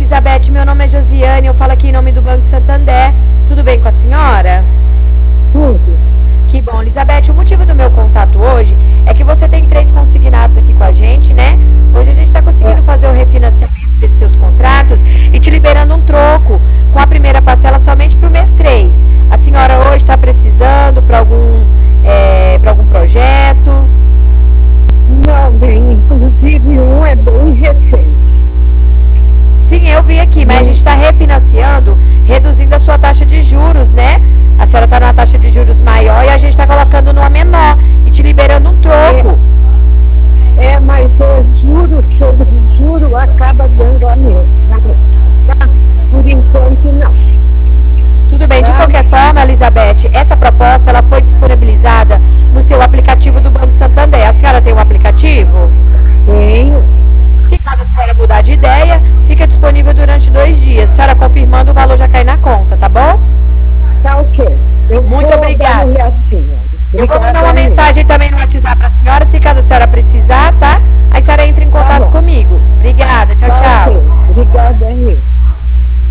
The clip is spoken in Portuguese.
Elizabeth, meu nome é Josiane, eu falo aqui em nome do Banco Santander. Tudo bem com a senhora? Tudo. Que bom, Elizabeth, o motivo do meu contato hoje é que você tem 3 consignados aqui com a gente, né? Hoje a gente está conseguindo fazer o refinanciamento desses seus contratos e te liberando um troco com a primeira parcela somente para o mês 3. A senhora hoje está precisando para algum projeto? Não, bem, inclusive um é bem recente. Sim, eu vi aqui, mas a gente está refinanciando, reduzindo a sua taxa de juros, né? A senhora está numa taxa de juros maior e a gente está colocando numa menor e te liberando um troco. Mas o juro sobre juro acaba dando a mesma. Tá? Por enquanto, não. Tudo bem, de qualquer forma, Elizabeth, essa proposta ela foi disponibilizada no seu aplicativo do Banco Santander. A senhora tem um aplicativo? Tenho. Se caso a senhora mudar de ideia, fica disponível durante 2 dias. A senhora confirmando, o valor já cai na conta, tá bom? Tá ok. Muito obrigada. Eu vou mandar uma Obrigada, mensagem também no WhatsApp para a senhora, se caso a senhora precisar, tá? Aí a senhora entra em contato comigo. Obrigada, tchau, Tá tchau. ok. Obrigada, Henrique.